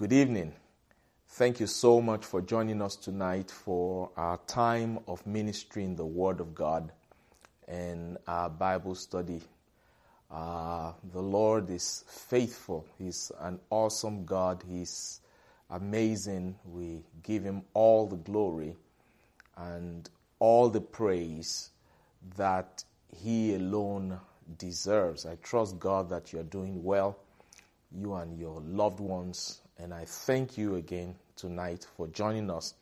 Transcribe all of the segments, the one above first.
Good evening. Thank you so much for joining us tonight for our time of ministering the Word of God and our Bible study. The Lord is faithful. He's an awesome God. He's amazing. We give Him all the glory and all the praise that He alone deserves. I trust God that you're doing well, you and your loved ones. And I thank you again tonight for joining us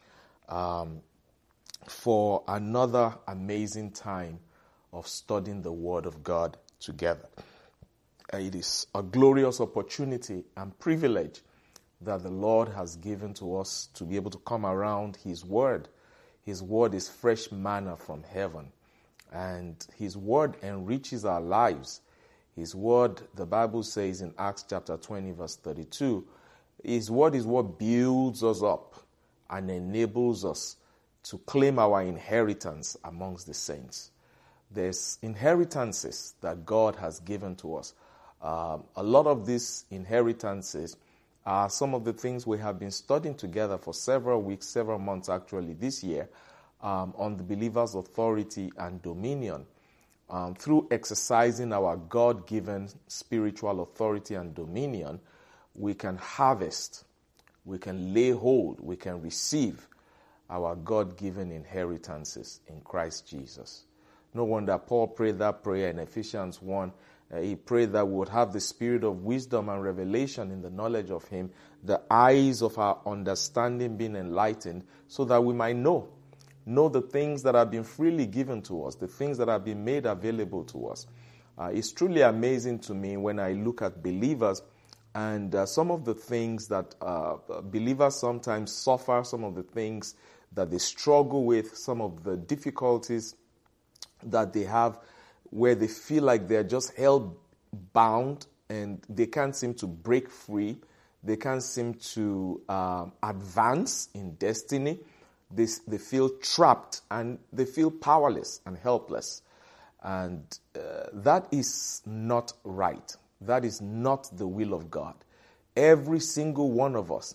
for another amazing time of studying the Word of God together. It is a glorious opportunity and privilege that the Lord has given to us to be able to come around His Word. His Word is fresh manna from heaven, and His Word enriches our lives. His Word, the Bible says in Acts chapter 20 verse 32, His Word is what builds us up and enables us to claim our inheritance amongst the saints. There's inheritances that God has given to us. A lot of these inheritances are some of the things we have been studying together for several weeks, several months actually this year, on the believer's authority and dominion. Through exercising our God-given spiritual authority and dominion, we can harvest, we can lay hold, we can receive our God-given inheritances in Christ Jesus. No wonder Paul prayed that prayer in Ephesians 1. He prayed that we would have the spirit of wisdom and revelation in the knowledge of Him, the eyes of our understanding being enlightened, so that we might know the things that have been freely given to us, the things that have been made available to us. It's truly amazing to me when I look at believers and some of the things that believers sometimes suffer, some of the things that they struggle with, some of the difficulties that they have where they feel like they're just held bound and they can't seem to break free. They can't seem to advance in destiny. They feel trapped and they feel powerless and helpless. And that is not right. That is not the will of God. Every single one of us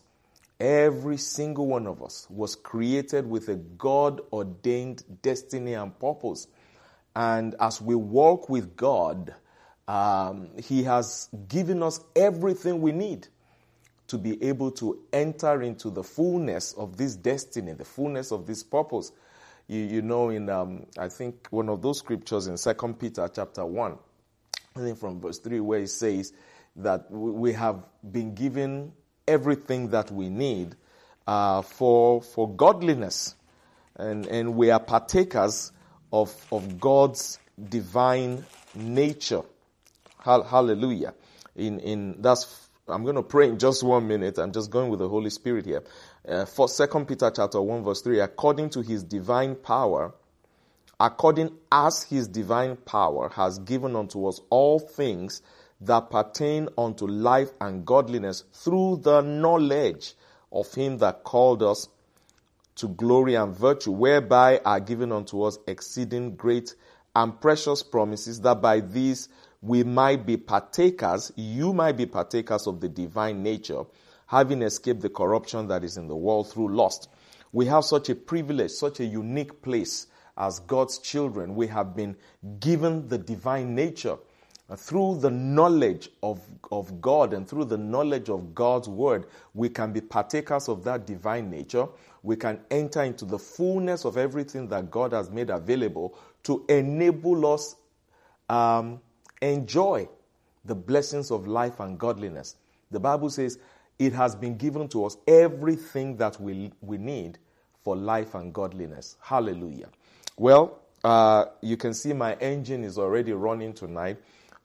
was created with a God-ordained destiny and purpose. And as we walk with God, He has given us everything we need to be able to enter into the fullness of this destiny, the fullness of this purpose. You know, in I think one of those scriptures in 2 Peter chapter 1, I think from verse 3, where it says that we have been given everything that we need for godliness. And we are partakers of God's divine nature. Hallelujah. I'm going to pray in just 1 minute. I'm just going with the Holy Spirit here. For 2 Peter chapter 1 verse 3, according as His divine power has given unto us all things that pertain unto life and godliness through the knowledge of Him that called us to glory and virtue, whereby are given unto us exceeding great and precious promises, that by these you might be partakers of the divine nature, having escaped the corruption that is in the world through lust. We have such a privilege, such a unique place as God's children. We have been given the divine nature. Through the knowledge of God and through the knowledge of God's word, we can be partakers of that divine nature. We can enter into the fullness of everything that God has made available to enable us enjoy the blessings of life and godliness. The Bible says it has been given to us everything that we need for life and godliness. Hallelujah. Well, you can see my engine is already running tonight.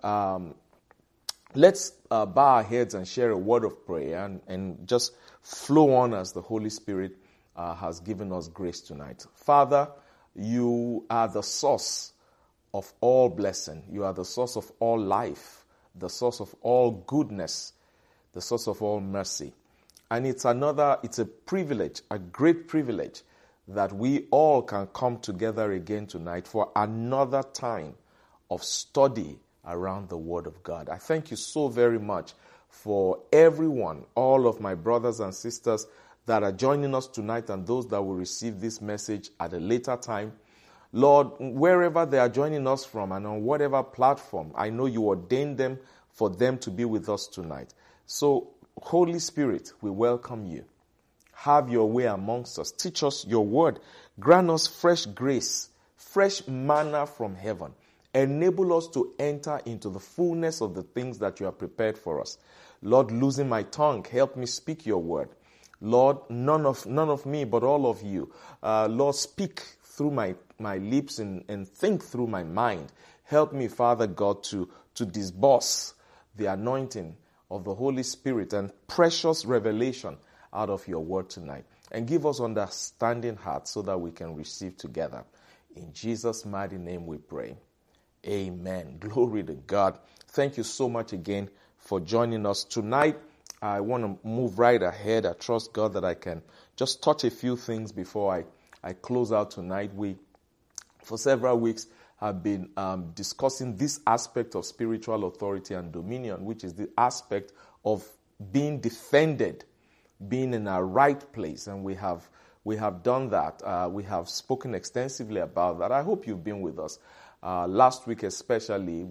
Let's bow our heads and share a word of prayer and just flow on as the Holy Spirit has given us grace tonight. Father, You are the source of all blessing. You are the source of all life, the source of all goodness, the source of all mercy. And it's a privilege, a great privilege, that we all can come together again tonight for another time of study around the Word of God. I thank you so very much for everyone, all of my brothers and sisters that are joining us tonight and those that will receive this message at a later time. Lord, wherever they are joining us from and on whatever platform, I know you ordained them for them to be with us tonight. So, Holy Spirit, we welcome you. Have your way amongst us. Teach us your word. Grant us fresh grace, fresh manna from heaven. Enable us to enter into the fullness of the things that you have prepared for us. Lord, loosen my tongue. Help me speak your word. Lord, none of me, but all of you. Lord, speak through my lips and think through my mind. Help me, Father God, to disburse the anointing of the Holy Spirit and precious revelation out of your word tonight. And give us understanding hearts so that we can receive together. In Jesus' mighty name we pray. Amen. Glory to God. Thank you so much again for joining us tonight. I want to move right ahead. I trust God that I can just touch a few things before I close out tonight. We, for several weeks, have been discussing this aspect of spiritual authority and dominion, which is the aspect of being defended, being in our right place. And we have done that. We have spoken extensively about that. I hope you've been with us. Last week especially,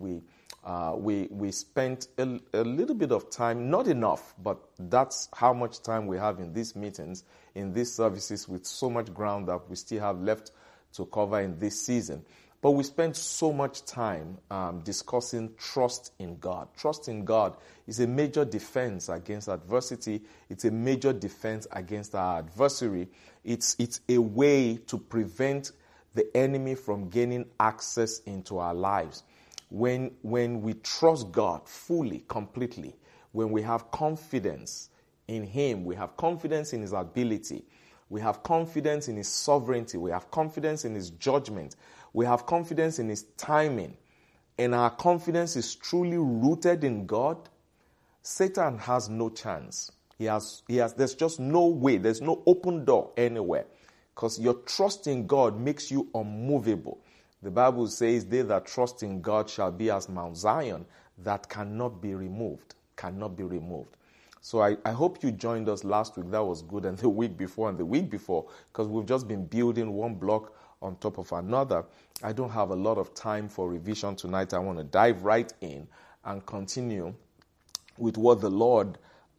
we spent a little bit of time, not enough, but that's how much time we have in these meetings, in these services, with so much ground that we still have left to cover in this season. But we spent so much time discussing trust in God. Trust in God is a major defense against adversity. It's a major defense against our adversary. It's a way to prevent the enemy from gaining access into our lives. When we trust God fully, completely, when we have confidence in Him, we have confidence in His ability, we have confidence in His sovereignty, we have confidence in His judgment, we have confidence in His timing, and our confidence is truly rooted in God, Satan has no chance. There's just no way, there's no open door anywhere, because your trust in God makes you unmovable. The Bible says, they that trust in God shall be as Mount Zion, that cannot be removed, So I hope you joined us last week. That was good. And the week before, because we've just been building one block on top of another. I don't have a lot of time for revision tonight. I want to dive right in and continue with what the Lord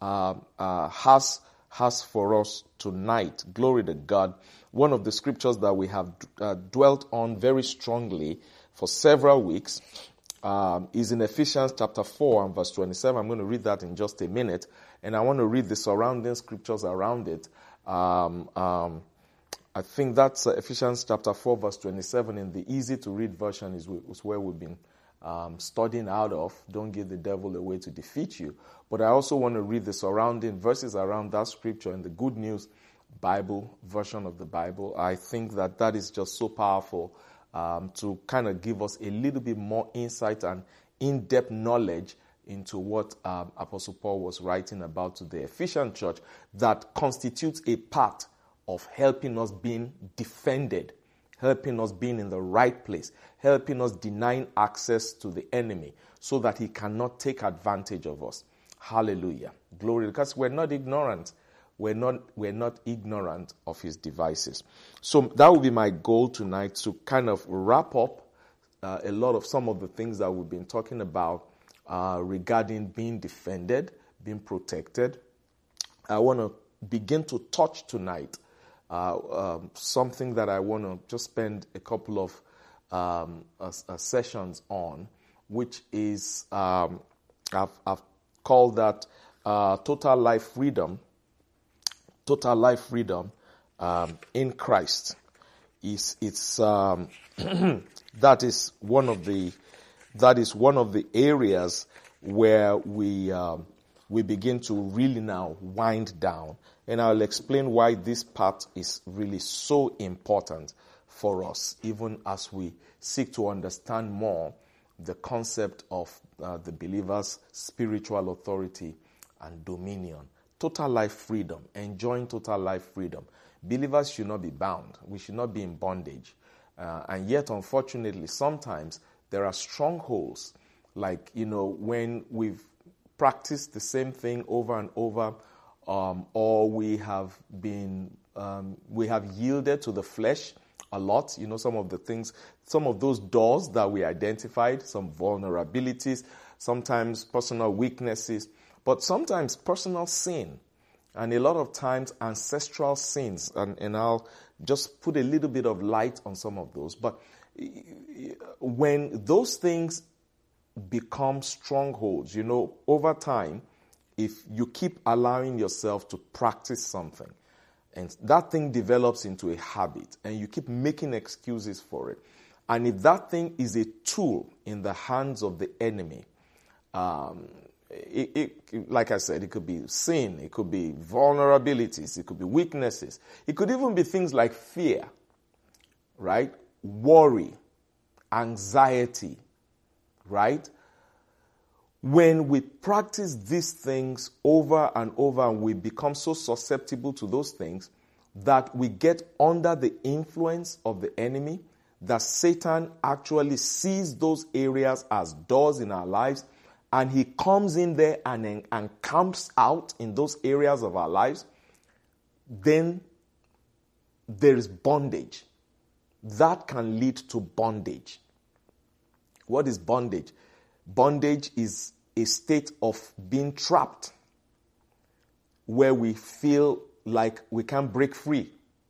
has for us tonight. Glory to God. One of the scriptures that we have dwelt on very strongly for several weeks is in Ephesians chapter 4 and verse 27. I'm going to read that in just a minute, and I want to read the surrounding scriptures around it. I think that's Ephesians chapter 4 verse 27 in the easy-to-read version is where we've been studying out of. Don't give the devil a way to defeat you. But I also want to read the surrounding verses around that scripture in the Good News Bible version of the Bible. I think that is just so powerful to kind of give us a little bit more insight and in-depth knowledge into what Apostle Paul was writing about to the Ephesian church that constitutes a part of helping us being defended, helping us being in the right place, helping us denying access to the enemy so that he cannot take advantage of us. Hallelujah. Glory, because we're not ignorant. We're not ignorant of his devices. So that will be my goal tonight, to kind of wrap up some of the things that we've been talking about regarding being defended, being protected. I want to begin to touch tonight something that I want to just spend a couple of sessions on, which is I've called that total life freedom. Total life freedom in Christ. That is one of the areas where we begin to really now wind down, and I'll explain why this part is really so important for us, even as we seek to understand more the concept of the believer's spiritual authority and dominion. Total life freedom, enjoying total life freedom. Believers should not be bound. We should not be in bondage. And yet, unfortunately, sometimes there are strongholds, like, when we've practiced the same thing over and over, or we have yielded to the flesh a lot. You know, some of the things, some of those doors that we identified, some vulnerabilities, sometimes personal weaknesses, but sometimes personal sin, and a lot of times ancestral sins. And I'll just put a little bit of light on some of those. But when those things become strongholds, you know, over time, if you keep allowing yourself to practice something, and that thing develops into a habit, and you keep making excuses for it, and if that thing is a tool in the hands of the enemy, like I said, it could be sin, it could be vulnerabilities, it could be weaknesses, it could even be things like fear, right? Worry, anxiety, right? When we practice these things over and over, and we become so susceptible to those things that we get under the influence of the enemy, that Satan actually sees those areas as doors in our lives, and he comes in there and camps out in those areas of our lives, then there is bondage. That can lead to bondage. What is bondage? Bondage is a state of being trapped where we feel like we can't break free.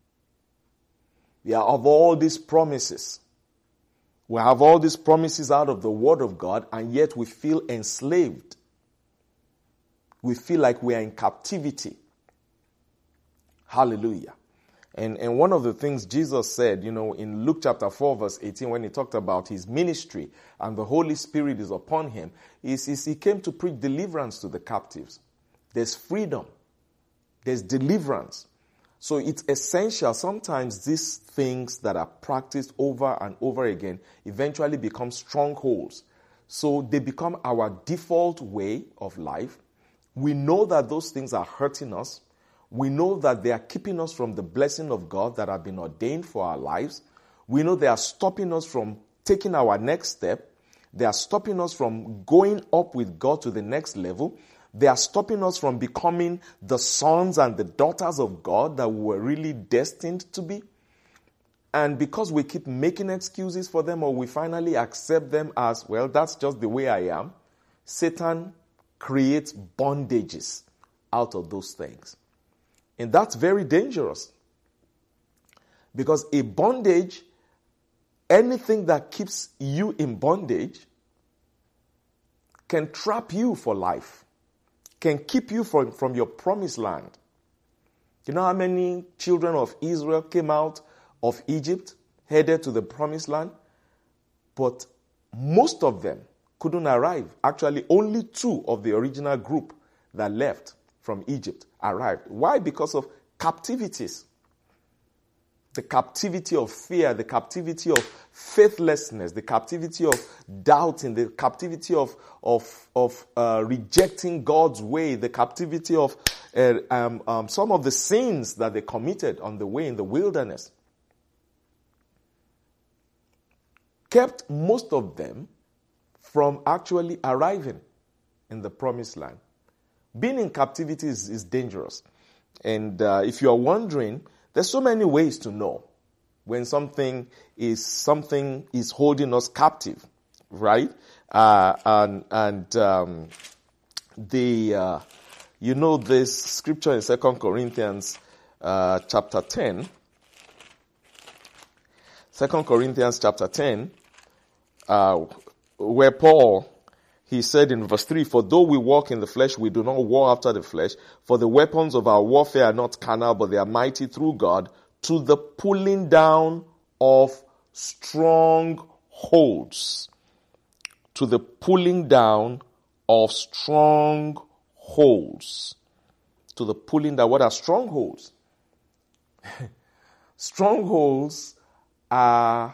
We have all these promises. We have all these promises out of the Word of God, and yet we feel enslaved. We feel like we are in captivity. Hallelujah. And one of the things Jesus said, you know, in Luke chapter 4, verse 18, when he talked about his ministry and the Holy Spirit is upon him, is he came to preach deliverance to the captives. There's freedom. There's deliverance. So it's essential. Sometimes these things that are practiced over and over again eventually become strongholds. So they become our default way of life. We know that those things are hurting us. We know that they are keeping us from the blessing of God that have been ordained for our lives. We know they are stopping us from taking our next step. They are stopping us from going up with God to the next level. They are stopping us from becoming the sons and the daughters of God that we were really destined to be. And because we keep making excuses for them, or we finally accept them as, well, that's just the way I am, Satan creates bondages out of those things. And that's very dangerous. Because a bondage, anything that keeps you in bondage, can trap you for life, can keep you from your promised land. You know how many children of Israel came out of Egypt, headed to the promised land? But most of them couldn't arrive. Actually, only 2 of the original group that left from Egypt arrived. Why? Because of captivities. The captivity of fear, the captivity of faithlessness, the captivity of doubting, the captivity of rejecting God's way, the captivity of some of the sins that they committed on the way in the wilderness, kept most of them from actually arriving in the promised land. Being in captivity is dangerous. And if you are wondering, there's so many ways to know when something is holding us captive, right? You know this scripture in 2 Corinthians chapter 10. 2 Corinthians chapter 10, where Paul, he said in verse 3, "For though we walk in the flesh, we do not war after the flesh. For the weapons of our warfare are not carnal, but they are mighty through God to the pulling down of strongholds." To the pulling down of strongholds. To the pulling down. What are strongholds? Strongholds are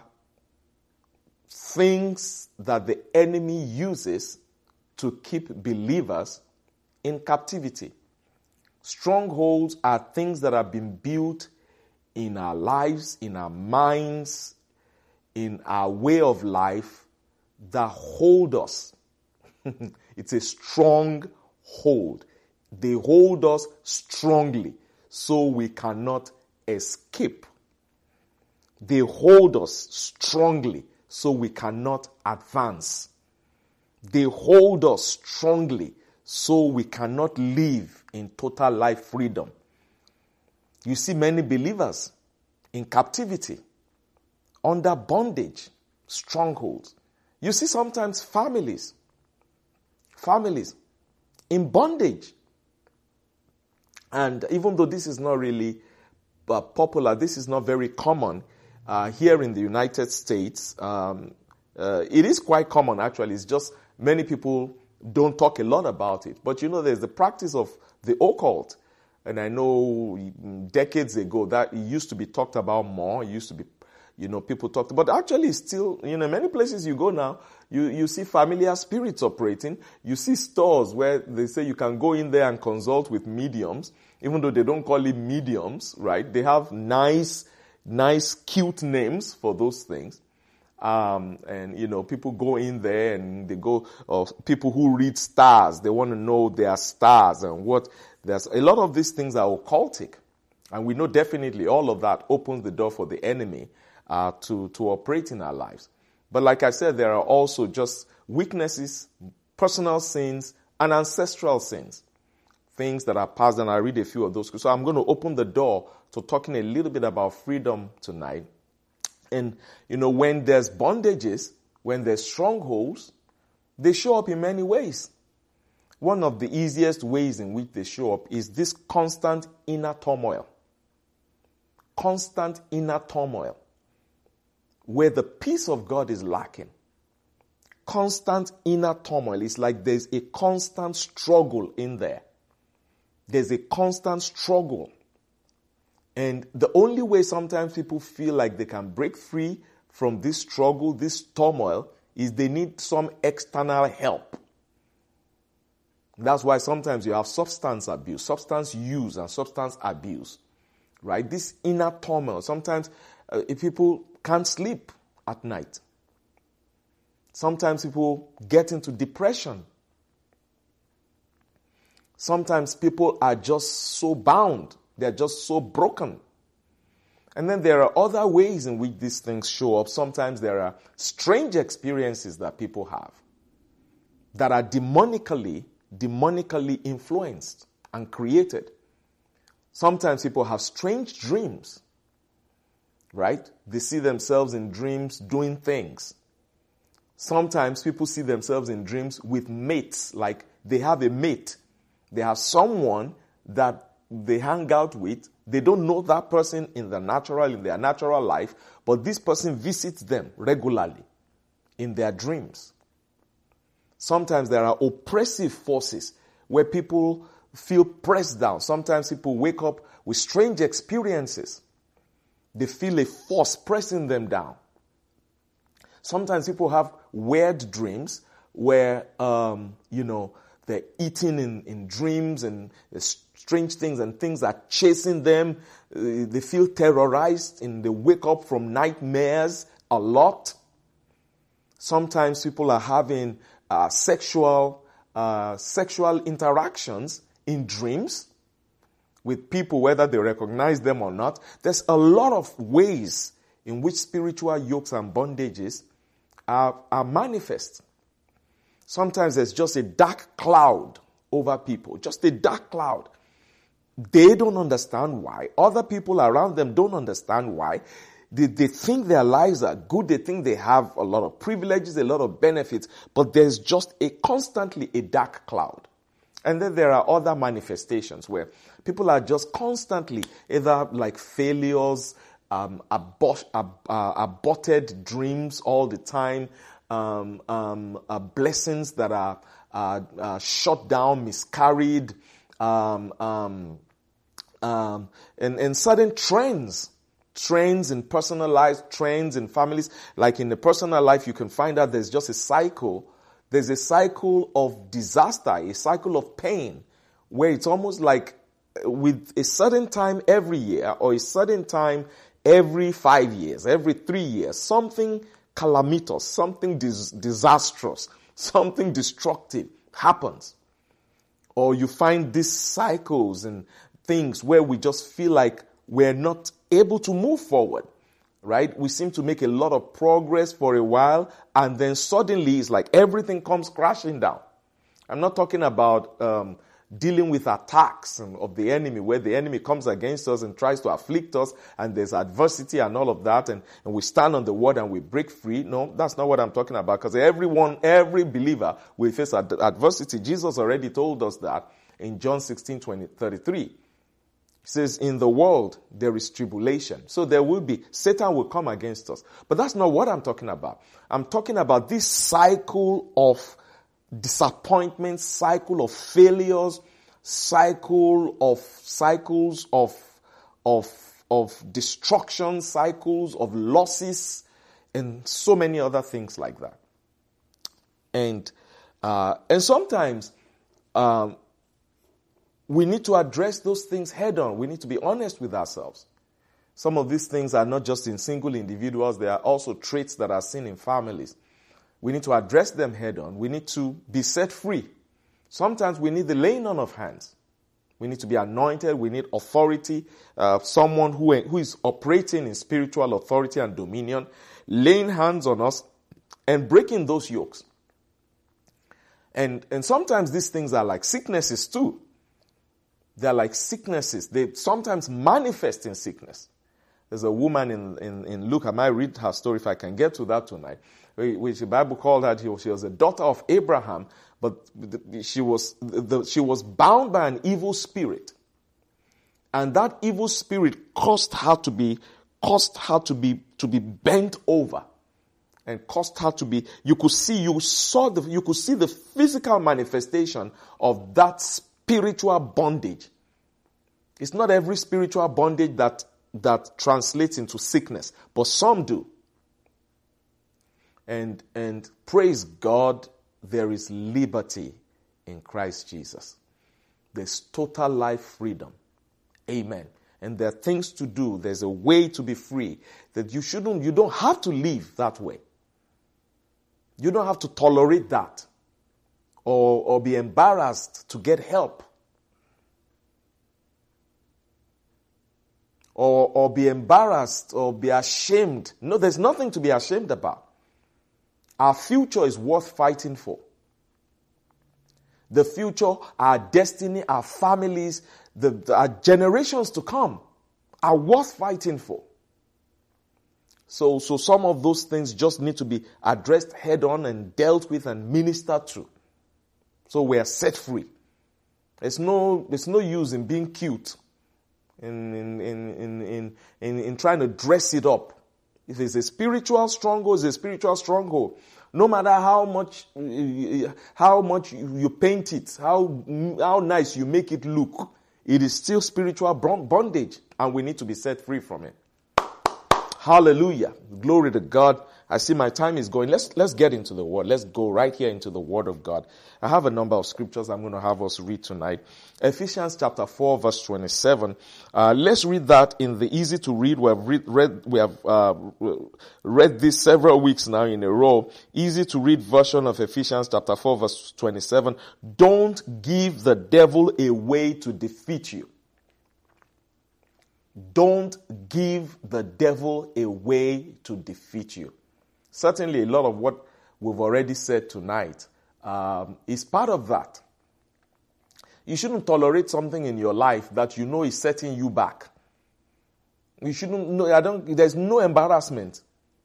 things that the enemy uses to keep believers in captivity. Strongholds are things that have been built in our lives, in our minds, in our way of life that hold us. It's a stronghold. hold. They hold us strongly so we cannot escape. They hold us strongly so we cannot advance. They hold us strongly so we cannot live in total life freedom. You see many believers in captivity, under bondage, strongholds. You see sometimes families in bondage. And even though this is not really popular, this is not very common here in the United States. It is quite common, actually. It's just many people don't talk a lot about it. But there's the practice of the occult. And I know decades ago that it used to be talked about more. It used to be, people talked about. But actually still, many places you go now, you see familiar spirits operating. You see stores where they say you can go in there and consult with mediums, even though they don't call it mediums, right? They have nice, cute names for those things. And people go in there and they go, or people who read stars, they want to know their stars and what. There's a lot of these things are occultic. And we know definitely all of that opens the door for the enemy to operate in our lives. But like I said, there are also just weaknesses, personal sins, and ancestral sins. Things that are passed, and I read a few of those. So I'm going to open the door to talking a little bit about freedom tonight. And, when there's bondages, when there's strongholds, they show up in many ways. One of the easiest ways in which they show up is this constant inner turmoil. Constant inner turmoil. Where the peace of God is lacking. Constant inner turmoil. It's like there's a constant struggle in there. There's a constant struggle. And the only way sometimes people feel like they can break free from this struggle, this turmoil, is they need some external help. That's why sometimes you have substance abuse, substance use and substance abuse, right? This inner turmoil. Sometimes if people can't sleep at night. Sometimes people get into depression. Sometimes people are just so bound. They're just so broken. And then there are other ways in which these things show up. Sometimes there are strange experiences that people have that are demonically influenced and created. Sometimes people have strange dreams, right? They see themselves in dreams doing things. Sometimes people see themselves in dreams with mates, like they have a mate. They have someone that they hang out with. They don't know that person in their natural life, but this person visits them regularly in their dreams. Sometimes there are oppressive forces where people feel pressed down. Sometimes people wake up with strange experiences. They feel a force pressing them down. Sometimes people have weird dreams where, they're eating in dreams and strange things and things are chasing them. They feel terrorized and they wake up from nightmares a lot. Sometimes people are having sexual interactions in dreams with people, whether they recognize them or not. There's a lot of ways in which spiritual yokes and bondages are manifest. Sometimes there's just a dark cloud over people, just a dark cloud. They don't understand why. Other people around them don't understand why. They think their lives are good. They think they have a lot of privileges, a lot of benefits, but there's just constantly a dark cloud. And then there are other manifestations where people are just constantly either like failures, aborted dreams all the time, blessings that are shut down, miscarried, and certain trends in personal lives, trends in families. Like in the personal life, you can find out there's just a cycle. There's a cycle of disaster, a cycle of pain, where it's almost like with a certain time every year or a certain time every 5 years, every 3 years, something calamitous, something disastrous, something destructive happens. or you find these cycles and things where we just feel like we're not able to move forward, right? We seem to make a lot of progress for a while, and then suddenly it's like everything comes crashing down. I'm not talking about dealing with attacks of the enemy, where the enemy comes against us and tries to afflict us, and there's adversity and all of that, and we stand on the word and we break free. No, that's not what I'm talking about, because every believer will face adversity. Jesus already told us that in John 16:33. He says, in the world there is tribulation. So Satan will come against us. But that's not what I'm talking about. I'm talking about this cycle of disappointment, cycle of failures, cycles of destruction, cycles of losses, and so many other things like that. And sometimes we need to address those things head on. We need to be honest with ourselves. Some of these things are not just in single individuals. They are also traits that are seen in families. We need to address them head on. We need to be set free. Sometimes we need the laying on of hands. We need to be anointed. We need authority. Someone who is operating in spiritual authority and dominion, laying hands on us and breaking those yokes. And sometimes these things are like sicknesses too. They're like sicknesses. They sometimes manifest in sickness. There's a woman in Luke. I might read her story if I can get to that tonight, which the Bible called her. She was a daughter of Abraham, but she was bound by an evil spirit. And that evil spirit caused her to be bent over. And caused her to be, you could see the physical manifestation of that spiritual bondage. It's not every spiritual bondage that translates into sickness, but some do. And praise God, there is liberty in Christ Jesus. There's total life freedom. Amen. And there are things to do. There's a way to be free that you don't have to live that way. You don't have to tolerate that or be embarrassed to get help. Or be embarrassed or be ashamed. No, there's nothing to be ashamed about. Our future is worth fighting for. The future, our destiny, our families, our generations to come are worth fighting for. So some of those things just need to be addressed head on and dealt with and ministered to. So we are set free. There's no use in being cute. In trying to dress it up. If it's a spiritual stronghold, it's a spiritual stronghold. No matter how much you paint it, how nice you make it look, it is still spiritual bondage, and we need to be set free from it. Hallelujah. Glory to God. I see my time is going. Let's get into the Word. Let's go right here into the Word of God. I have a number of scriptures I'm going to have us read tonight. Ephesians chapter 4 verse 27. Let's read that in the easy to read. We have read this several weeks now in a row. Easy to read version of Ephesians chapter 4 verse 27. Don't give the devil a way to defeat you. Don't give the devil a way to defeat you. Certainly a lot of what we've already said tonight is part of that. You shouldn't tolerate something in your life that you know is setting you back. You shouldn't. No, there's no embarrassment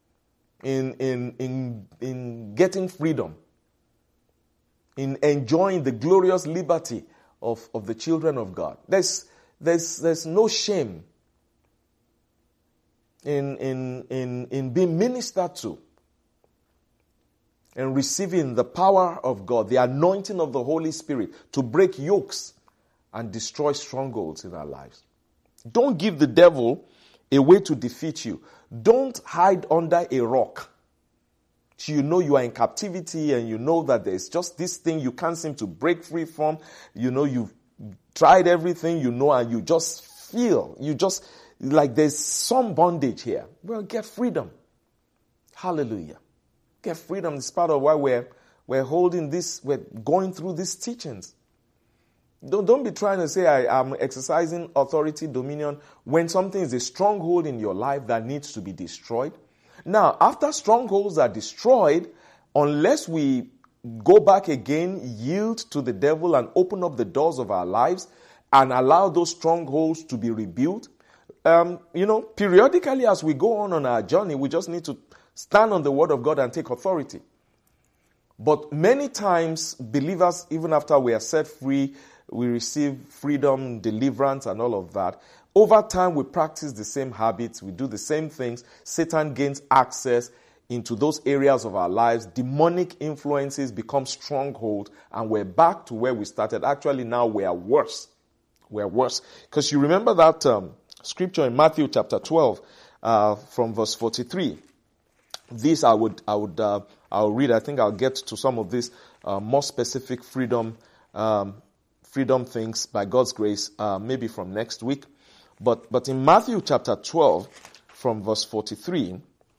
in getting freedom, in enjoying the glorious liberty of the children of God. There's no shame in being ministered to and receiving the power of God, the anointing of the Holy Spirit to break yokes and destroy strongholds in our lives. Don't give the devil a way to defeat you. Don't hide under a rock. You know you are in captivity and you know that there's just this thing you can't seem to break free from. You know you've tried everything, and you just feel, like there's some bondage here. Well, get freedom. Hallelujah. Get freedom. It's part of why we're holding this, we're going through these teachings. Don't be trying to say I am exercising authority, dominion, when something is a stronghold in your life that needs to be destroyed. Now, after strongholds are destroyed, unless we go back again, yield to the devil and open up the doors of our lives and allow those strongholds to be rebuilt, periodically as we go on our journey, we just need to stand on the word of God and take authority. But many times, believers, even after we are set free, we receive freedom, deliverance, and all of that. Over time, we practice the same habits. We do the same things. Satan gains access into those areas of our lives. Demonic influences become stronghold, and we're back to where we started. Actually, now we are worse. We're worse. Because you remember that scripture in Matthew chapter 12, from verse 43. This I'll read. I think I'll get to some of this more specific freedom things by God's grace, maybe from next week. But in Matthew chapter 12, from verse 43,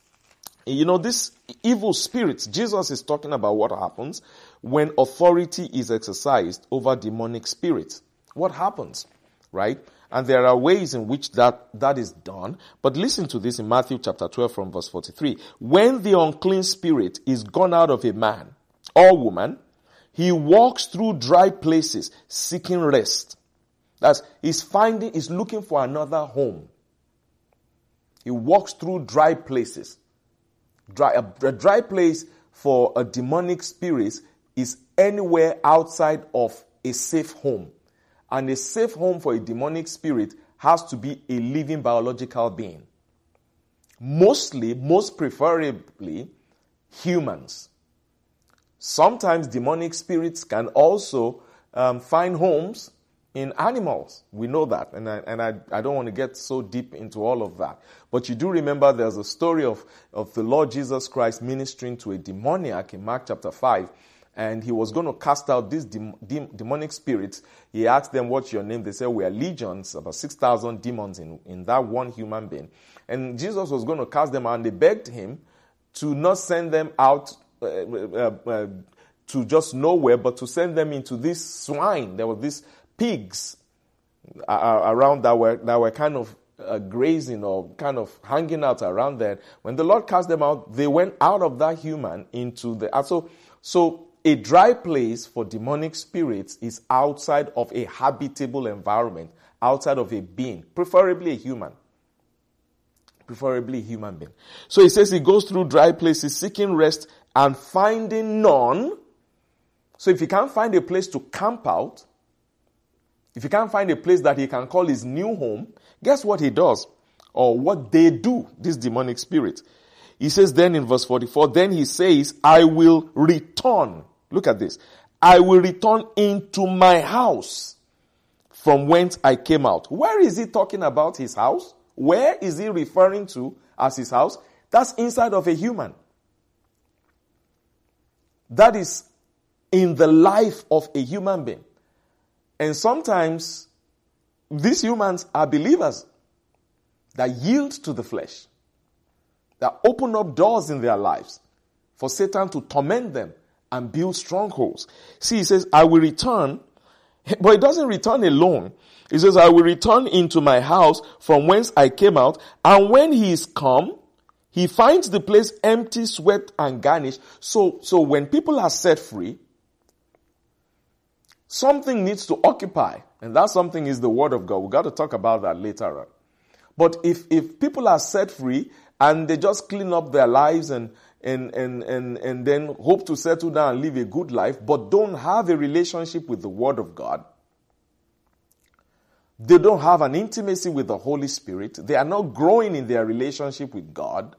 this evil spirits, Jesus is talking about what happens when authority is exercised over demonic spirits. What happens, right? And there are ways in which that is done. But listen to this in Matthew chapter 12 from verse 43. When the unclean spirit is gone out of a man or woman, he walks through dry places seeking rest. He's looking for another home. He walks through dry places. A dry place for a demonic spirit is anywhere outside of a safe home. And a safe home for a demonic spirit has to be a living biological being. Most preferably, humans. Sometimes demonic spirits can also find homes in animals. We know that. And I don't want to get so deep into all of that. But you do remember there's a story of the Lord Jesus Christ ministering to a demoniac in Mark chapter 5. And he was going to cast out these demonic spirits. He asked them, what's your name? They said, we are legions, about 6,000 demons in that one human being. And Jesus was going to cast them out, and they begged him to not send them out to just nowhere, but to send them into this swine. There were these pigs around that were kind of grazing or kind of hanging out around there. When the Lord cast them out, they went out of that human into the... So a dry place for demonic spirits is outside of a habitable environment, outside of a being, preferably a human. Preferably a human being. So he says he goes through dry places seeking rest and finding none. So if he can't find a place to camp out, if he can't find a place that he can call his new home, guess what he does? Or what they do, this demonic spirit. He says then in verse 44, then he says, I will return. Look at this. I will return into my house from whence I came out. Where is he talking about his house? Where is he referring to as his house? That's inside of a human. That is in the life of a human being. And sometimes these humans are believers that yield to the flesh, that open up doors in their lives for Satan to torment them and build strongholds. See, he says, I will return, but he doesn't return alone. He says, I will return into my house from whence I came out, and when he is come, he finds the place empty, swept, and garnished. So when people are set free, something needs to occupy, and that something is the word of God. We've got to talk about that later on. But if people are set free and they just clean up their lives and then hope to settle down and live a good life, but don't have a relationship with the Word of God, they don't have an intimacy with the Holy Spirit, they are not growing in their relationship with God,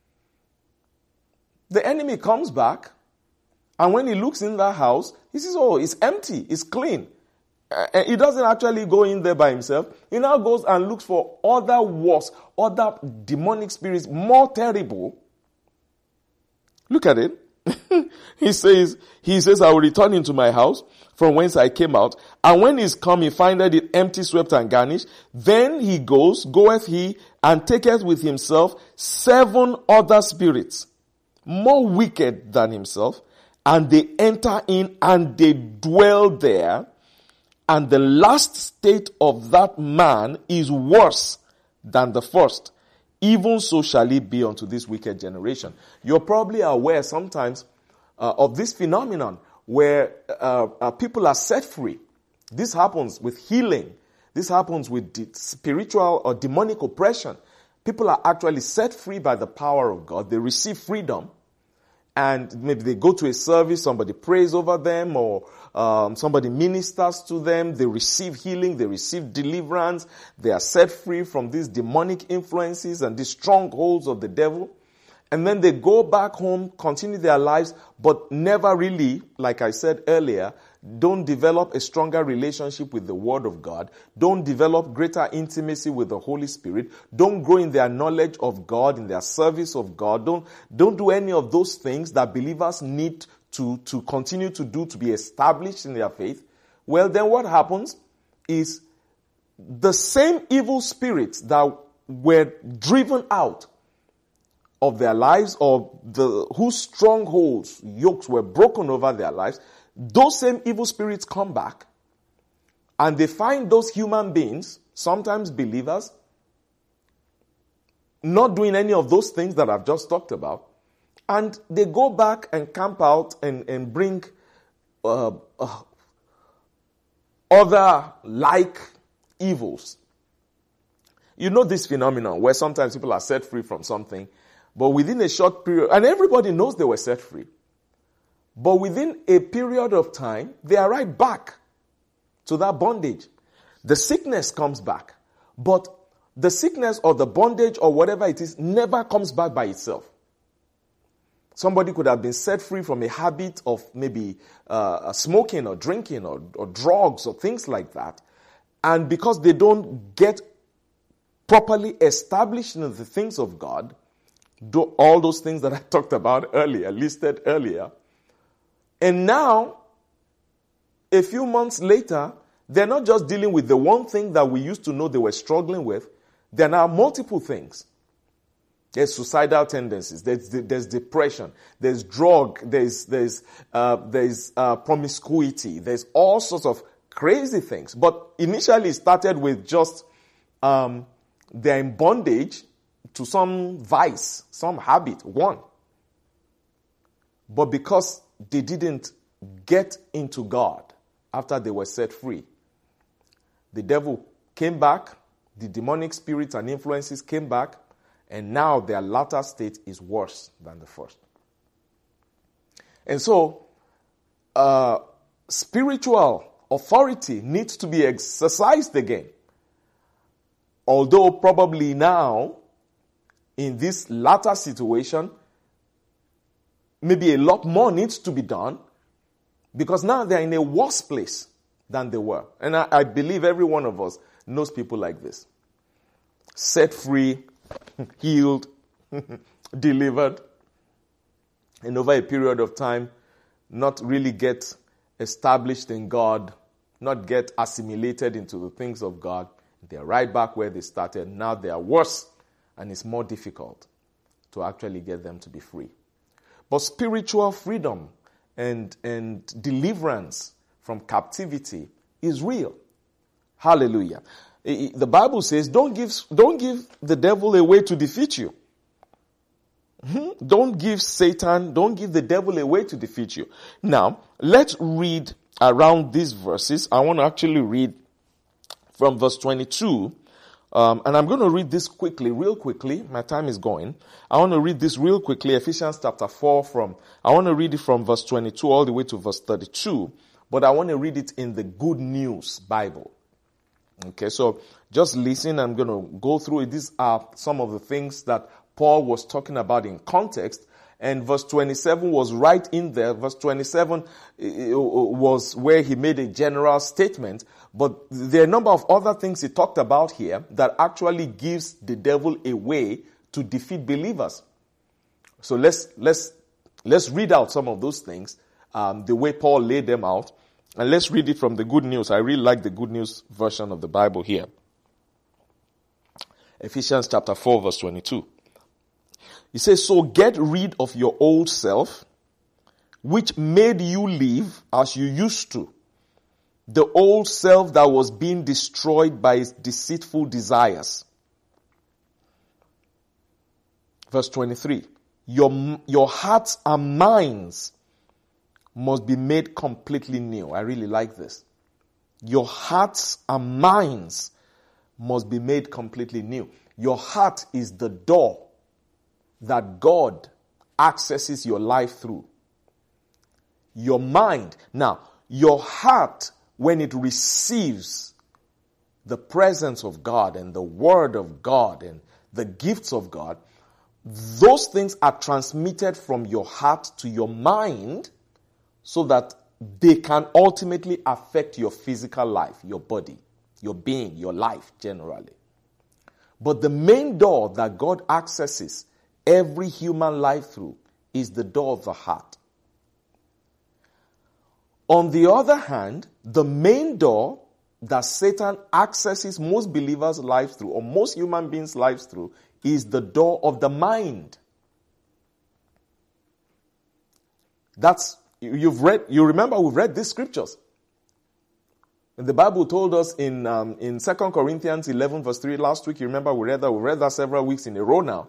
the enemy comes back, and when he looks in that house, he says, oh, it's empty, it's clean. He doesn't actually go in there by himself. He now goes and looks for other worse, other demonic spirits more terrible. Look at it. He says, I will return into my house from whence I came out. And when he's come, he findeth it empty, swept, and garnished. Then he goeth he, and taketh with himself 7 other spirits, more wicked than himself, and they enter in, and they dwell there. and the last state of that man is worse than the first. Even so shall it be unto this wicked generation. You're probably aware sometimes of this phenomenon where people are set free. This happens with healing. This happens with spiritual or demonic oppression. People are actually set free by the power of God. They receive freedom. And maybe they go to a service, somebody prays over them, or somebody ministers to them. They receive healing, they receive deliverance. They are set free from these demonic influences and these strongholds of the devil. And then they go back home, continue their lives, but never really, like I said earlier, don't develop a stronger relationship with the Word of God. Don't develop greater intimacy with the Holy Spirit. Don't grow in their knowledge of God, in their service of God. Don't do any of those things that believers need to continue to do to be established in their faith. Well, then what happens is the same evil spirits that were driven out of their lives, or whose strongholds, yokes were broken over their lives, those same evil spirits come back and they find those human beings, sometimes believers, not doing any of those things that I've just talked about, and they go back and camp out and bring other like evils. You know this phenomenon where sometimes people are set free from something, but within a short period, and everybody knows they were set free, but within a period of time, they are right back to that bondage. The sickness comes back, but the sickness or the bondage or whatever it is never comes back by itself. Somebody could have been set free from a habit of maybe smoking or drinking or drugs or things like that. And because they don't get properly established in the things of God, do all those things that I talked about earlier, listed earlier. And now, a few months later, they're not just dealing with the one thing that we used to know they were struggling with. There are now multiple things. There's suicidal tendencies. There's depression. There's drug. There's promiscuity. There's all sorts of crazy things. But initially it started with just they're in bondage to some vice, some habit, one. But because they didn't get into God after they were set free, the devil came back, the demonic spirits and influences came back, and now their latter state is worse than the first. And so, spiritual authority needs to be exercised again. Although probably now, in this latter situation, maybe a lot more needs to be done, because now they're in a worse place than they were. And I believe every one of us knows people like this. Set free, healed, delivered, and over a period of time, not really get established in God, not get assimilated into the things of God. They're right back where they started. Now they are worse, and it's more difficult to actually get them to be free. But spiritual freedom and deliverance from captivity is real. Hallelujah. The Bible says, don't give the devil a way to defeat you. Don't give the devil a way to defeat you. Now, let's read around these verses. I want to actually read from verse 22. And I'm going to read this real quickly. My time is going. I want to read this real quickly. Ephesians chapter 4 I want to read it from verse 22 all the way to verse 32. But I want to read it in the Good News Bible. Okay, so just listen. I'm going to go through it. These are some of the things that Paul was talking about in context. And verse 27 was right in there. Verse 27 was where he made a general statement. But there are a number of other things he talked about here that actually gives the devil a way to defeat believers. So let's read out some of those things, the way Paul laid them out. And let's read it from the Good News. I really like the Good News version of the Bible here. Ephesians chapter 4 verse 22. He says, so get rid of your old self, which made you live as you used to The old self that was being destroyed by its deceitful desires. Verse 23. Your hearts and minds must be made completely new. I really like this. Your hearts and minds must be made completely new. Your heart is the door that God accesses your life through. Your mind. Now, your heart, when it receives the presence of God and the word of God and the gifts of God, those things are transmitted from your heart to your mind so that they can ultimately affect your physical life, your body, your being, your life generally. But the main door that God accesses every human life through is the door of the heart. On the other hand, the main door that Satan accesses most believers' lives through, or most human beings' lives through, is the door of the mind. You remember we've read these scriptures. And the Bible told us in 2 Corinthians 11 verse 3 last week, you remember we read that several weeks in a row now.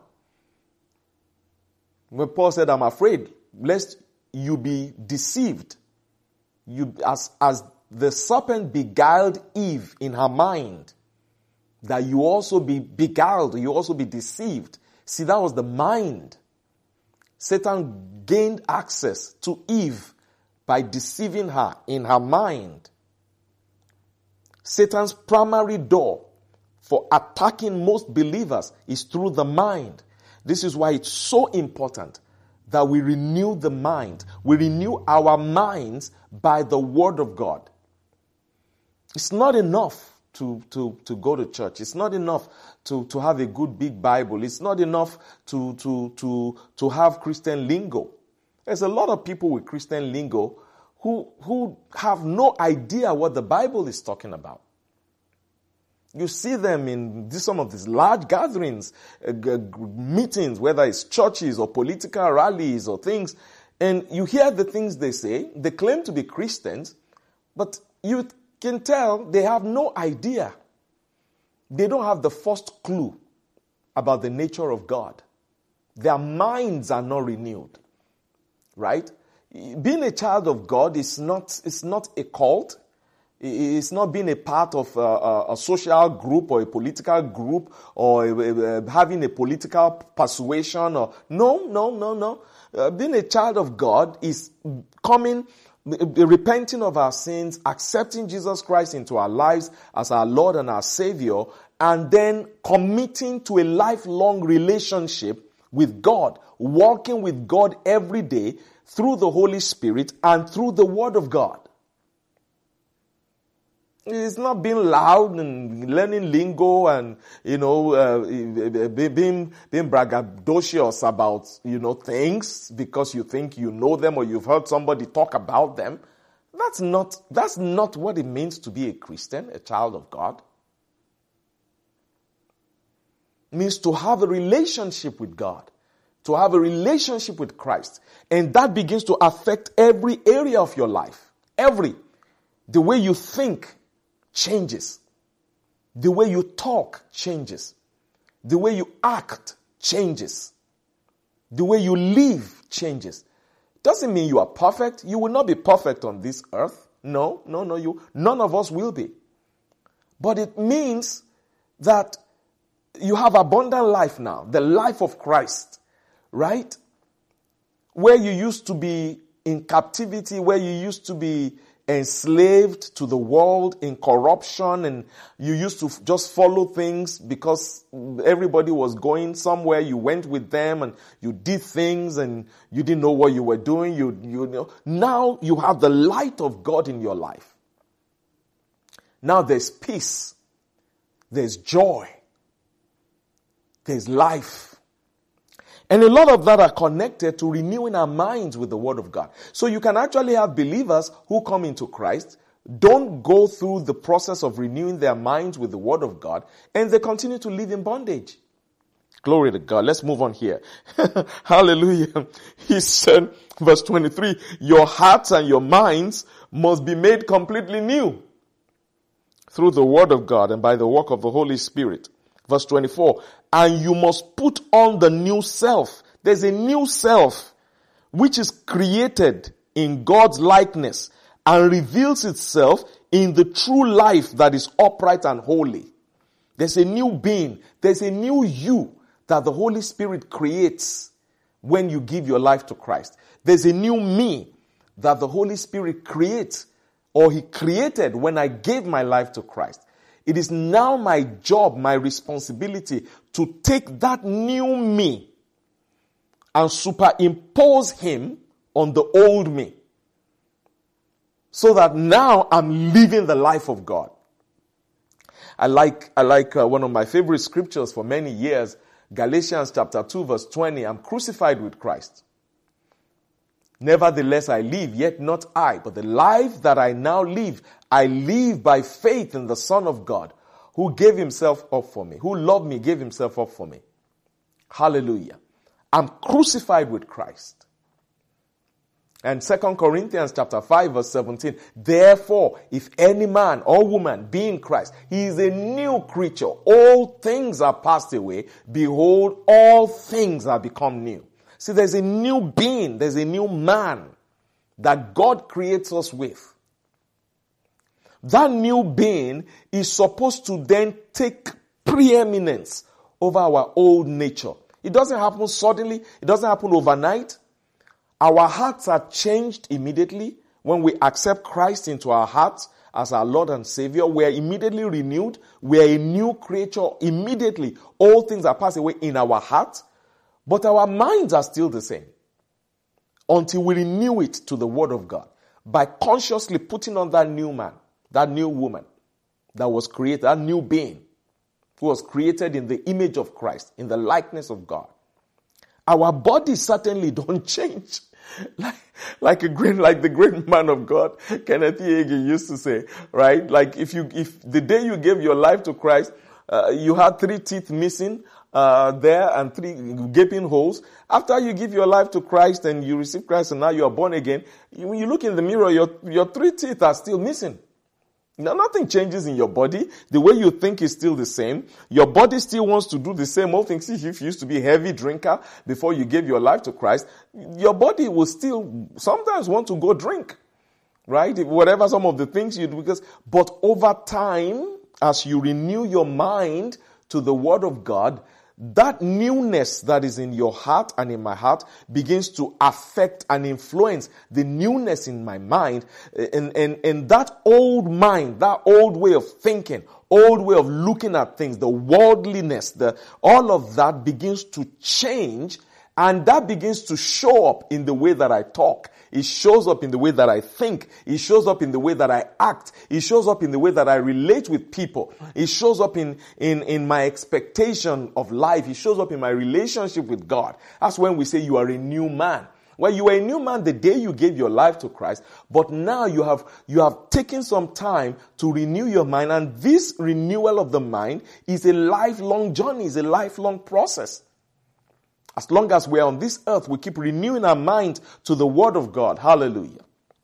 When Paul said, I'm afraid lest you be deceived. As the serpent beguiled Eve in her mind, that you also be beguiled, you also be deceived. See, that was the mind. Satan gained access to Eve by deceiving her in her mind. Satan's primary door for attacking most believers is through the mind. This is why it's so important that we renew the mind. We renew our minds by the word of God. It's not enough to go to church. It's not enough to have a good big Bible. It's not enough to have Christian lingo. There's a lot of people with Christian lingo who have no idea what the Bible is talking about. You see them in some of these large gatherings, meetings, whether it's churches or political rallies or things, and you hear the things they say. They claim to be Christians, but you can tell they have no idea. They don't have the first clue about the nature of God. Their minds are not renewed. Right? Being a child of God is not a cult. It's not being a part of a social group or a political group or having a political persuasion. No. Being a child of God is repenting of our sins, accepting Jesus Christ into our lives as our Lord and our Savior, and then committing to a lifelong relationship with God, walking with God every day through the Holy Spirit and through the Word of God. It's not being loud and learning lingo and, being braggadocious about, things because you think you know them or you've heard somebody talk about them. That's not what it means to be a Christian, a child of God. It means to have a relationship with God, to have a relationship with Christ. And that begins to affect every area of your life. The way you think changes. The way you talk changes. The way you act changes. The way you live changes. Doesn't mean you are perfect. You will not be perfect on this earth. No. None of us will be. But it means that you have abundant life now. The life of Christ. Right? Where you used to be in captivity, where you used to be enslaved to the world in corruption, and you used to just follow things because everybody was going somewhere. You went with them and you did things and you didn't know what you were doing. You know. Now you have the light of God in your life. Now there's peace. There's joy. There's life. And a lot of that are connected to renewing our minds with the Word of God. So you can actually have believers who come into Christ, don't go through the process of renewing their minds with the Word of God, and they continue to live in bondage. Glory to God. Let's move on here. Hallelujah. He said, verse 23, your hearts and your minds must be made completely new through the word of God and by the work of the Holy Spirit. Verse 24, and you must put on the new self. There's a new self which is created in God's likeness and reveals itself in the true life that is upright and holy. There's a new being. There's a new you that the Holy Spirit creates when you give your life to Christ. There's a new me that the Holy Spirit creates, or He created when I gave my life to Christ. It is now my job, my responsibility to take that new me and superimpose Him on the old me, so that now I'm living the life of God. I like one of my favorite scriptures for many years, Galatians chapter 2 verse 20, I'm crucified with Christ. Nevertheless I live, yet not I, but the life that I now live, I live by faith in the Son of God, who gave Himself up for me, who loved me, gave Himself up for me. Hallelujah. I'm crucified with Christ. And 2 Corinthians chapter 5 verse 17, therefore, if any man or woman be in Christ, he is a new creature. All things are passed away. Behold, all things are become new. See, there's a new being, there's a new man that God creates us with. That new being is supposed to then take preeminence over our old nature. It doesn't happen suddenly. It doesn't happen overnight. Our hearts are changed immediately when we accept Christ into our hearts as our Lord and Savior. We are immediately renewed. We are a new creature immediately. All things are passed away in our heart, but our minds are still the same until we renew it to the Word of God by consciously putting on that new man, that new woman that was created, that new being who was created in the image of Christ, in the likeness of God. Our bodies certainly don't change. Like the great man of God, Kenneth E. Hagin used to say, right? Like if the day you gave your life to Christ, you had 3 teeth missing there and 3 gaping holes. After you give your life to Christ and you receive Christ and now you are born again, when you look in the mirror, your 3 teeth are still missing. Now, nothing changes in your body. The way you think is still the same. Your body still wants to do the same old things. If you used to be a heavy drinker before you gave your life to Christ, your body will still sometimes want to go drink, right? Whatever some of the things you do. But over time, as you renew your mind to the Word of God, that newness that is in your heart and in my heart begins to affect and influence the newness in my mind. And that old mind, that old way of thinking, old way of looking at things, the worldliness, all of that begins to change, and that begins to show up in the way that I talk. It shows up in the way that I think. It shows up in the way that I act. It shows up in the way that I relate with people. It shows up in my expectation of life. It shows up in my relationship with God. That's when we say you are a new man. Well, you were a new man the day you gave your life to Christ, but now you have taken some time to renew your mind, and this renewal of the mind is a lifelong journey, is a lifelong process. As long as we're on this earth, we keep renewing our mind to the Word of God. Hallelujah.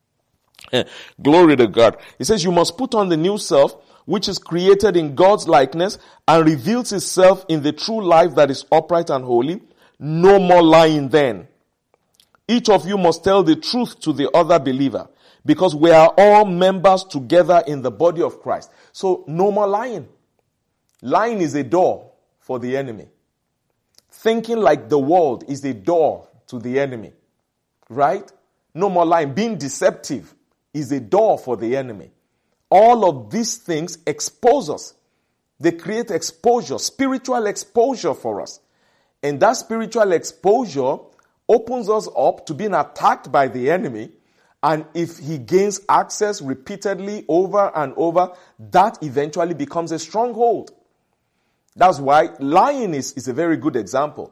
Glory to God. It says you must put on the new self, which is created in God's likeness and reveals itself in the true life that is upright and holy. No more lying then. Each of you must tell the truth to the other believer, because we are all members together in the body of Christ. So no more lying. Lying is a door for the enemy. Thinking like the world is a door to the enemy, right? No more lying. Being deceptive is a door for the enemy. All of these things expose us. They create exposure, spiritual exposure for us. And that spiritual exposure opens us up to being attacked by the enemy. And if he gains access repeatedly over and over, that eventually becomes a stronghold. That's why lying is a very good example.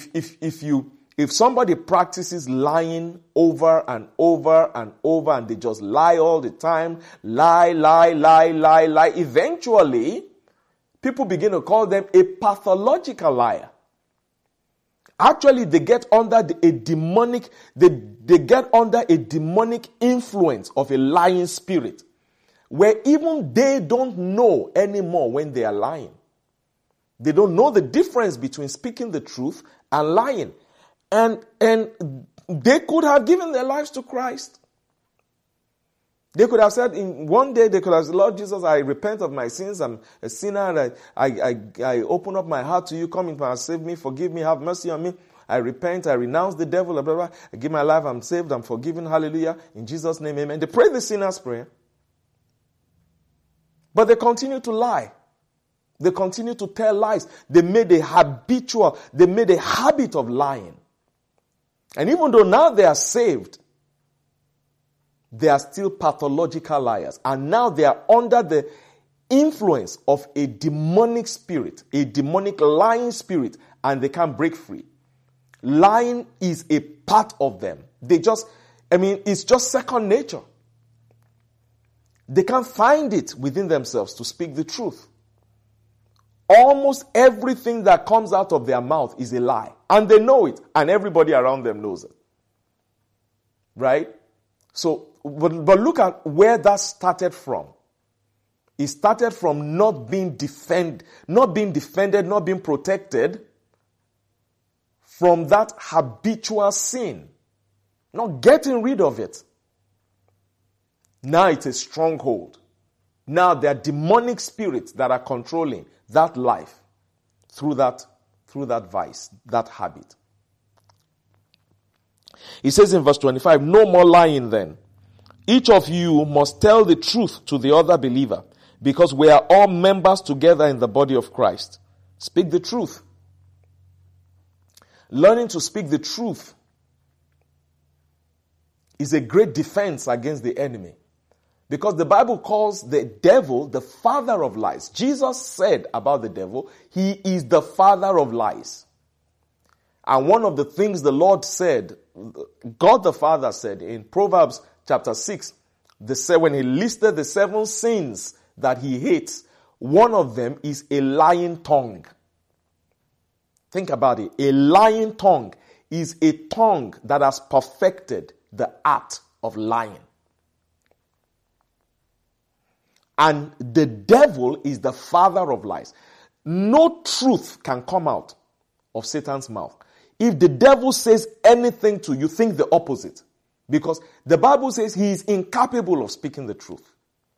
If somebody practices lying over and over and over, and they just lie all the time, lie, eventually people begin to call them a pathological liar. Actually, they get under a demonic, they get under a demonic influence of a lying spirit, where even they don't know anymore when they are lying. They don't know the difference between speaking the truth and lying. And they could have given their lives to Christ. They could have said, in one day, they could have said, Lord Jesus, I repent of my sins. I'm a sinner. I open up my heart to you. Come into and save me. Forgive me. Have mercy on me. I repent. I renounce the devil. Blah, blah, blah. I give my life. I'm saved. I'm forgiven. Hallelujah. In Jesus' name, amen. They pray the sinner's prayer. But they continue to lie. They continue to tell lies. They made a habit of lying. And even though now they are saved, they are still pathological liars. And now they are under the influence of a demonic spirit, a demonic lying spirit, and they can't break free. Lying is a part of them. It's just second nature. They can't find it within themselves to speak the truth. Almost everything that comes out of their mouth is a lie. And they know it. And everybody around them knows it. Right? So, but look at where that started from. It started from not being defended, not being protected from that habitual sin. Not getting rid of it. Now it's a stronghold. Now there are demonic spirits that are controlling that life through that vice, that habit. He says in verse 25, no more lying then. Each of you must tell the truth to the other believer, because we are all members together in the body of Christ. Speak the truth. Learning to speak the truth is a great defense against the enemy. Because the Bible calls the devil the father of lies. Jesus said about the devil, he is the father of lies. And one of the things the Lord said, God the Father said in Proverbs chapter 6, when he listed the 7 sins that he hates, one of them is a lying tongue. Think about it. A lying tongue is a tongue that has perfected the art of lying. And the devil is the father of lies. No truth can come out of Satan's mouth. If the devil says anything to you, think the opposite. Because the Bible says he is incapable of speaking the truth.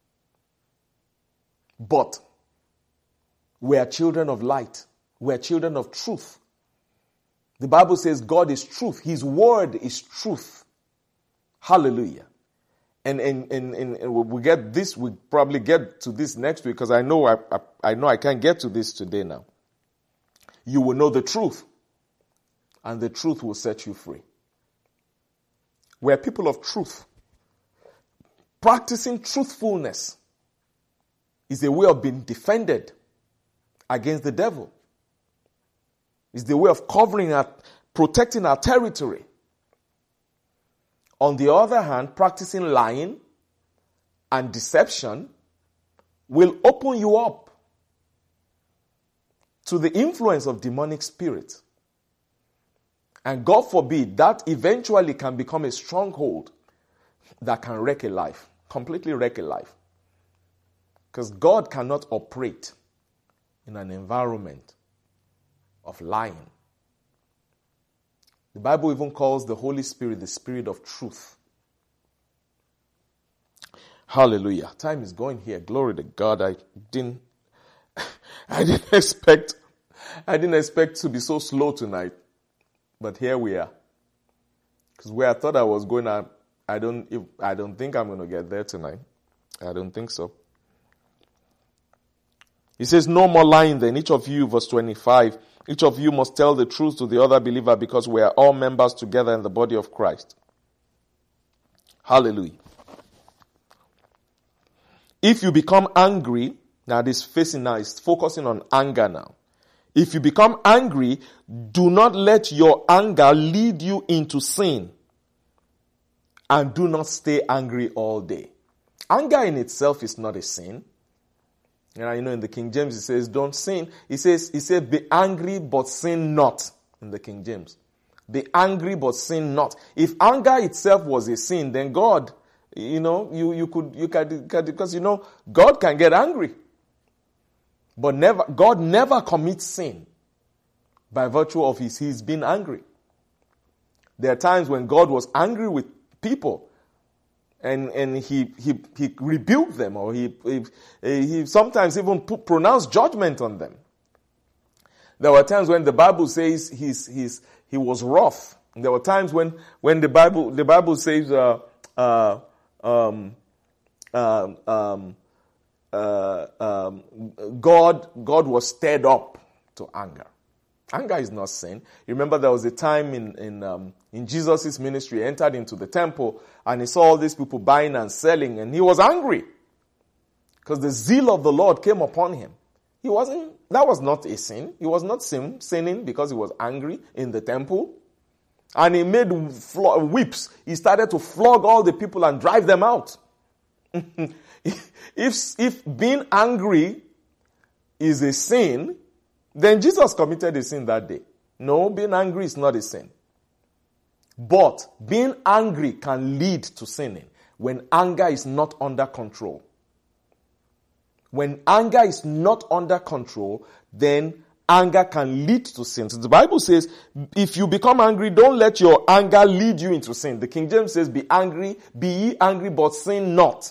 But we are children of light. We are children of truth. The Bible says God is truth. His word is truth. Hallelujah. And we get this, we probably get to this next week, because I know I can't get to this today now. You will know the truth, and the truth will set you free. We're people of truth. Practicing truthfulness is a way of being defended against the devil. It's the way of protecting our territory. On the other hand, practicing lying and deception will open you up to the influence of demonic spirits. And God forbid, that eventually can become a stronghold that can wreck a life, completely wreck a life. Because God cannot operate in an environment of lying. The Bible even calls the Holy Spirit the Spirit of truth. Hallelujah. Time is going here. Glory to God. I didn't expect to be so slow tonight. But here we are. Because where I thought I was going, I don't think I'm going to get there tonight. I don't think so. He says, no more lying then. Each of you, verse 25, each of you must tell the truth to the other believer, because we are all members together in the body of Christ. Hallelujah. If you become angry, now this facing now is focusing on anger now. If you become angry, do not let your anger lead you into sin. And do not stay angry all day. Anger in itself is not a sin. You know, in the King James it says, don't sin. It says, be angry but sin not. in the King James. Be angry but sin not. If anger itself was a sin, then God, you could, because God can get angry. But God never commits sin by virtue of he's been angry. There are times when God was angry with people and he rebuked them, or he sometimes even pronounced judgment on them. There were times when the Bible says he was rough. There were times when the Bible says God was stirred up to anger. Anger is not sin. You remember there was a time in Jesus' ministry, he entered into the temple and he saw all these people buying and selling, and he was angry because the zeal of the Lord came upon him. That was not a sin. He was not sinning because he was angry in the temple. And he made whips. He started to flog all the people and drive them out. If being angry is a sin, then Jesus committed a sin that day. No, being angry is not a sin. But being angry can lead to sinning when anger is not under control. When anger is not under control, then anger can lead to sin. So the Bible says, if you become angry, don't let your anger lead you into sin. The King James says, be ye angry, but sin not.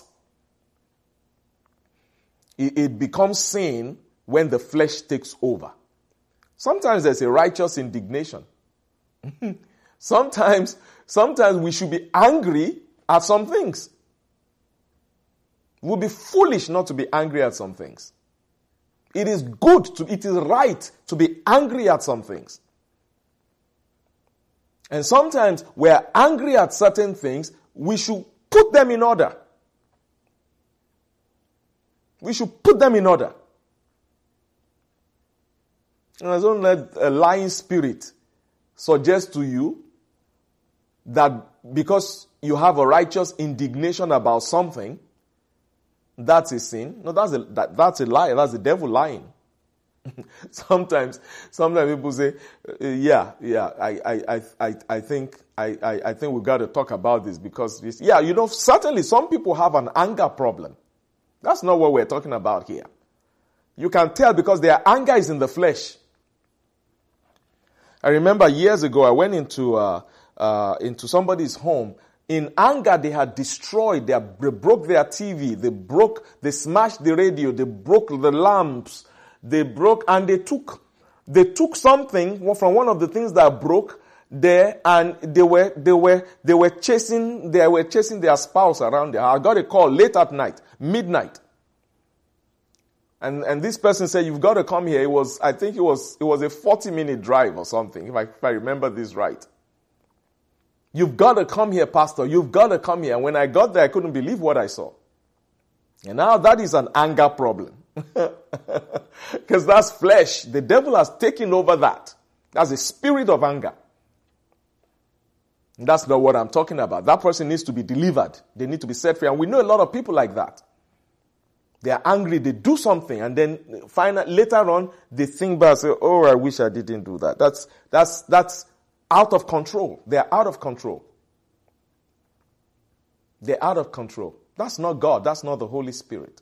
It becomes sin when the flesh takes over. Sometimes there's a righteous indignation. Sometimes we should be angry at some things. It would be foolish not to be angry at some things. It is right to be angry at some things. And sometimes we're angry at certain things, we should put them in order. We should put them in order. And don't let a lying spirit suggest to you that because you have a righteous indignation about something, that's a sin. No, that's a lie. That's the devil lying. Sometimes people say, I think we got to talk about this because certainly some people have an anger problem. That's not what we're talking about here. You can tell because their anger is in the flesh. I remember years ago I went into somebody's home. In anger, they had destroyed, they broke their TV, they smashed the radio, they broke the lamps, and they took something from one of the things that broke there, and they were chasing their spouse around there. I got a call late at night, midnight. And this person said, you've got to come here. It was a 40-minute drive or something, if I remember this right. You've got to come here, Pastor. You've got to come here. And when I got there, I couldn't believe what I saw. And now that is an anger problem. Because that's flesh. The devil has taken over that. That's a spirit of anger. That's not what I'm talking about. That person needs to be delivered. They need to be set free. And we know a lot of people like that. They are angry, they do something, and then later on, they think back and say, oh, I wish I didn't do that. That's out of control. They are out of control. They're out of control. That's not God. That's not the Holy Spirit.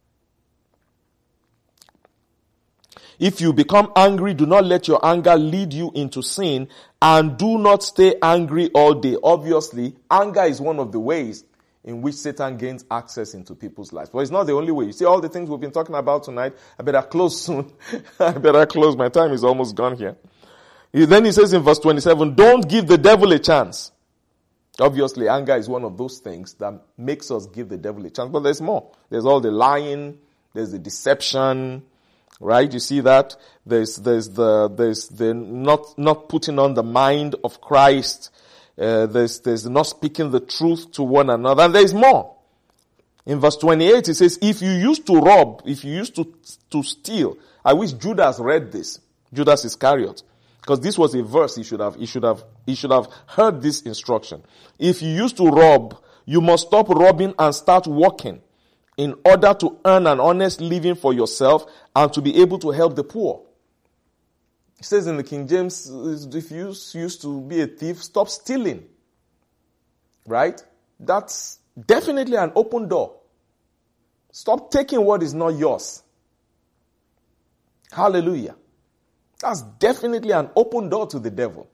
If you become angry, do not let your anger lead you into sin, and do not stay angry all day. Obviously, anger is one of the ways in which Satan gains access into people's lives. But it's not the only way. You see all the things we've been talking about tonight. I better close soon. I better close. My time is almost gone here. Then he says in verse 27, don't give the devil a chance. Obviously, anger is one of those things that makes us give the devil a chance. But there's more. There's all the lying. There's the deception. Right? You see that? There's the not putting on the mind of Christ. There's not speaking the truth to one another. And there's more. In verse 28, it says, if you used to rob, if you used to steal. I wish Judas read this. Judas Iscariot. Because this was a verse he should have heard this instruction. If you used to rob, you must stop robbing and start working in order to earn an honest living for yourself and to be able to help the poor. It says in the King James, if you used to be a thief, stop stealing. Right? That's definitely an open door. Stop taking what is not yours. Hallelujah. That's definitely an open door to the devil.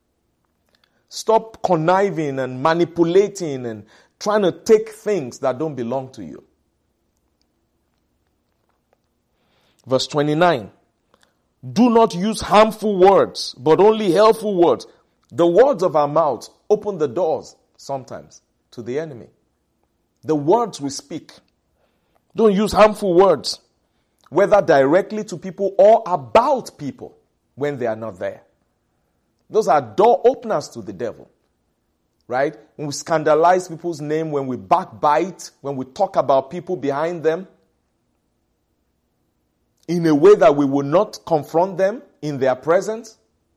Stop conniving and manipulating and trying to take things that don't belong to you. Verse 29. Do not use harmful words, but only helpful words. The words of our mouths open the doors sometimes to the enemy. The words we speak. Don't use harmful words, whether directly to people or about people when they are not there. Those are door openers to the devil. Right? When we scandalize people's name, when we backbite, when we talk about people behind them, in a way that we will not confront them in their presence.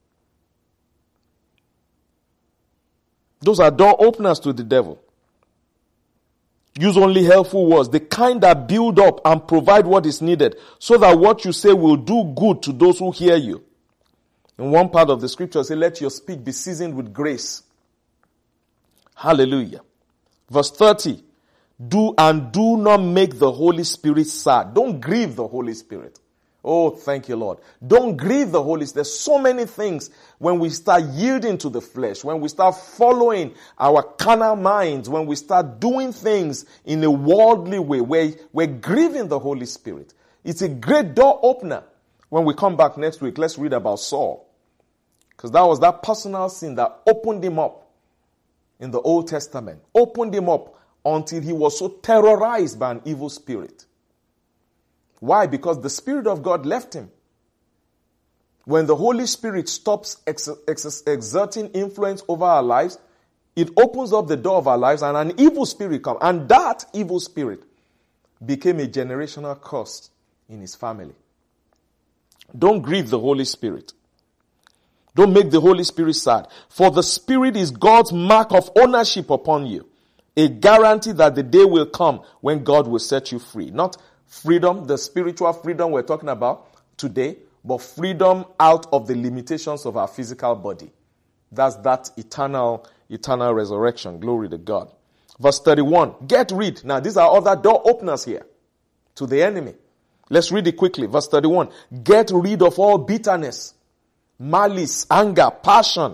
Those are door openers to the devil. Use only helpful words, the kind that build up and provide what is needed, so that what you say will do good to those who hear you. In one part of the scripture, say, let your speech be seasoned with grace. Hallelujah. Verse 30. Do not make the Holy Spirit sad. Don't grieve the Holy Spirit. Oh, thank you, Lord. Don't grieve the Holy Spirit. There's so many things when we start yielding to the flesh, when we start following our carnal minds, when we start doing things in a worldly way, we're grieving the Holy Spirit. It's a great door opener. When we come back next week, let's read about Saul. Because that was that personal sin that opened him up in the Old Testament. Opened him up until he was so terrorized by an evil spirit. Why? Because the Spirit of God left him. When the Holy Spirit stops exerting influence over our lives, it opens up the door of our lives and an evil spirit comes. And that evil spirit became a generational curse in his family. Don't grieve the Holy Spirit. Don't make the Holy Spirit sad. For the Spirit is God's mark of ownership upon you. A guarantee that the day will come when God will set you free. Not freedom, the spiritual freedom we're talking about today, but freedom out of the limitations of our physical body. That's that eternal resurrection. Glory to God. Verse 31. Get rid. Now these are other door openers here to the enemy. Let's read it quickly. Verse 31. Get rid of all bitterness, malice, anger, passion,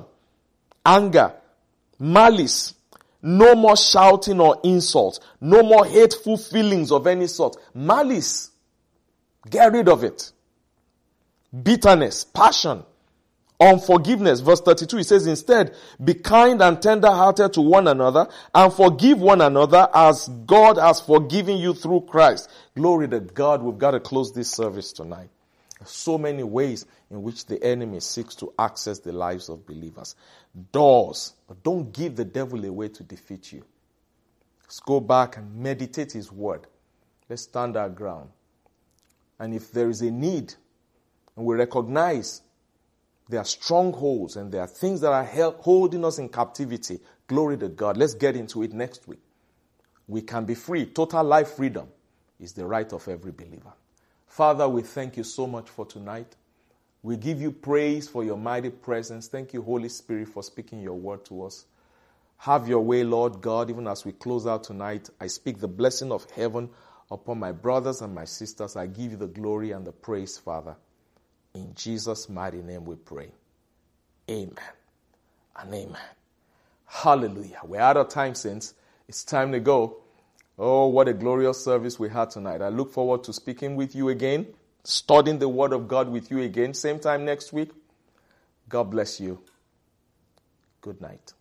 malice. No more shouting or insults. No more hateful feelings of any sort. Malice. Get rid of it. Bitterness, passion, unforgiveness. Verse 32, it says, instead, be kind and tender-hearted to one another and forgive one another as God has forgiven you through Christ. Glory to God. We've got to close this service tonight. So many ways in which the enemy seeks to access the lives of believers. Doors. But don't give the devil a way to defeat you. Let's go back and meditate his word. Let's stand our ground. And if there is a need, and we recognize there are strongholds and there are things that are holding us in captivity, glory to God. Let's get into it next week. We can be free. Total life freedom is the right of every believer. Father, we thank you so much for tonight. We give you praise for your mighty presence. Thank you, Holy Spirit, for speaking your word to us. Have your way, Lord God. Even as we close out tonight, I speak the blessing of heaven upon my brothers and my sisters. I give you the glory and the praise, Father. In Jesus' mighty name we pray. Amen and amen. Hallelujah. We're out of time, saints. It's time to go. Oh, what a glorious service we had tonight. I look forward to speaking with you again, studying the Word of God with you again, same time next week. God bless you. Good night.